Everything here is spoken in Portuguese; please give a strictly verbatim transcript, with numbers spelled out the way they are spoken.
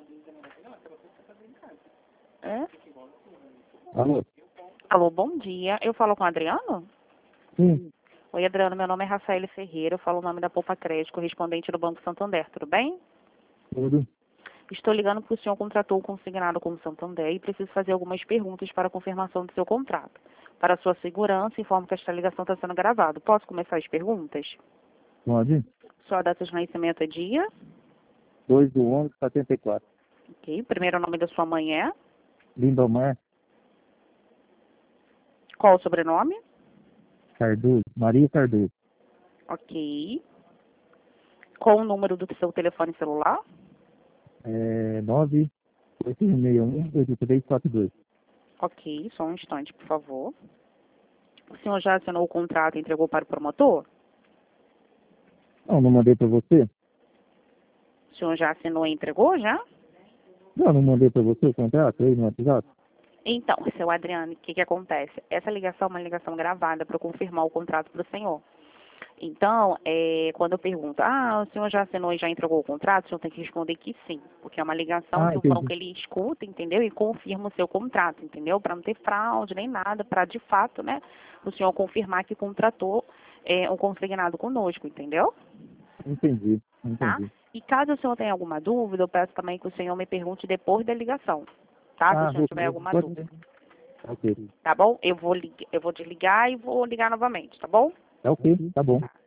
É? Alô? Alô, bom dia. Eu falo com o Adriano? Sim, Oi, Adriano, meu nome é Rafael Ferreira, eu falo o nome da Poupa Crédito, correspondente do Banco Santander, tudo bem? tudo. Estou ligando porque o senhor contratou o consignado com o Santander e preciso fazer algumas perguntas para a confirmação do seu contrato. Para sua segurança, informo que esta ligação está sendo gravada. Posso começar as perguntas? Pode? Sua data de nascimento é dia? dois do onze, setenta e quatro. Ok. Primeiro nome da sua mãe é? Lindomar Qual o sobrenome? Cardoso. Maria Cardoso. Ok. Qual o número do seu telefone celular? É nove oito seis um, oito três quatro dois. Ok, só um instante, por favor. O senhor já assinou o contrato e entregou para o promotor? Não, não mandei para você? O senhor já assinou e entregou, já? Não, não mandei para você o contrato aí no WhatsApp? Então, seu Adriano, o que, que acontece? Essa ligação é uma ligação gravada para eu confirmar o contrato para o senhor. Então, é, quando eu pergunto, ah, o senhor já assinou e já entregou o contrato, o senhor tem que responder que sim, porque é uma ligação Ah, que o entendi. banco ele escuta, entendeu? E confirma o seu contrato, entendeu? Para não ter fraude nem nada, para de fato, né, o senhor confirmar que contratou é, um consignado conosco, entendeu? Entendi, Tá? entendi. E caso o senhor tenha alguma dúvida, eu peço também que o senhor me pergunte depois da ligação, tá? Se o Ah, senhor vou, tiver alguma pode. dúvida. Ok. Tá bom? Eu vou, lig- eu vou desligar e vou ligar novamente, tá bom? Tá ok, tá bom.